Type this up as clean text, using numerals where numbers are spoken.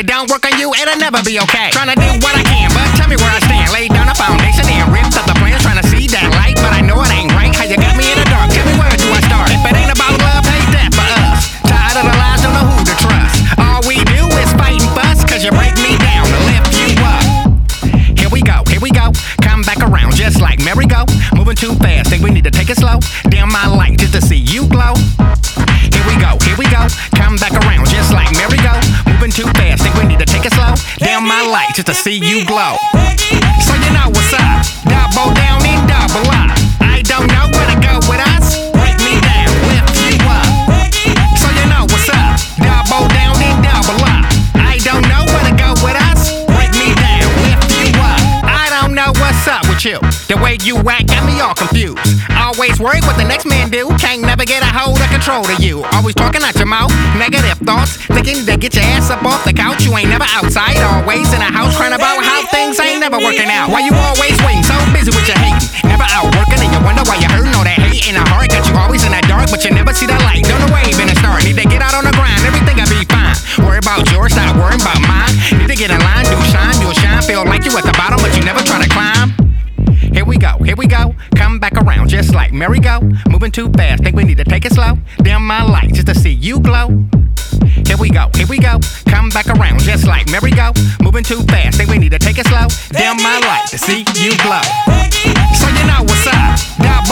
it don't work on you, it'll never be okay. Tryna do what I can, but tell me where I stand. Lay down a foundation and ripped up the plans, tryna see that light, but I know it ain't right. How you got me in the dark? Tell me where do I start? If it ain't about love, hate that for us. Tired of the lies, don't know who to trust. All we do is fight and fuss, cause you break me down to lift you up. Here we go, come back around just like merry-go. Moving too fast, think we need to take it slow. Dim my light just to see you glow. Here we go, come back around just like merry-go. Moving too fast, think we need to take it slow. Dim my light just to see you glow. So you know what's up, double down and double up. I don't know where to go with us. Break me down, lift you up. So you know what's up, double down and double up. I don't know where to go with us. Break me down, lift you up. I don't know what's up with you. The way you act got me all confused. Always worried what the next man do. Can't never get a hold of control of you. Always talking out your mouth, negative thoughts, thinking to get your ass up off the couch. You ain't never outside, always in a house crying about how things ain't never working out. Why you always waiting, so busy with your hating, never out working, and you wonder why you're hurting all that hate in the heart. Got you always in that dark, but you never see the light. Don't know wave in the start. Need to get out on the grind, everything will be fine. Worry about yours, stop worrying about mine. Need to get in line, do shine, you'll shine. Feel like you at the bottom, but you never try to climb. Here we go, come back around just like merry-go. Moving too fast, think we need to take it slow. Dim my light just to see you glow. Here we go, come back around just like merry-go. Moving too fast, think we need to take it slow. Dim my light to see you glow. So you know what's up, double